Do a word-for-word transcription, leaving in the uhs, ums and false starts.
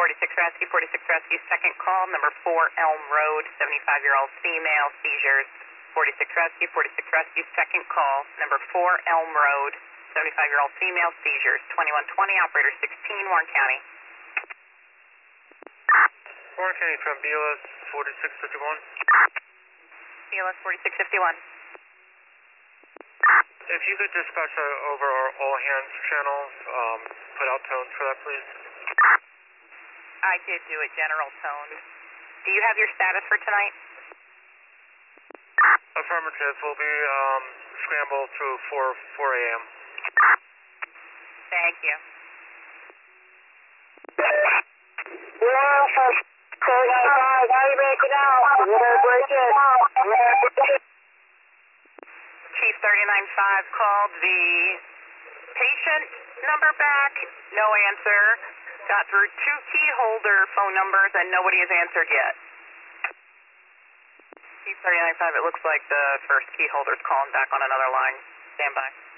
forty-six Rescue, forty-six Rescue, second call, number four Elm Road, seventy-five-year-old female, seizures. forty-six Rescue, forty-six Rescue, second call, number four Elm Road, seventy-five-year-old female, seizures. twenty-one twenty, operator sixteen, Warren County. Warren County from B L S forty-six fifty-one. B L S forty-six fifty-one. If you could dispatch uh, over our all hands channel, um, put out tones for that, please. I did do a general tone. Do you have your status for tonight? Affirmative. We'll be um, scrambled through four a m Thank you. Yeah, four ninety-five, how you making out? We're gonna break it. We're gonna break it. Chief thirty-nine five called the patient number back, no answer. Got through two key holder phone numbers and nobody has answered yet. Chief thirty-nine five, it looks like the first key holder's calling back on another line. Stand by.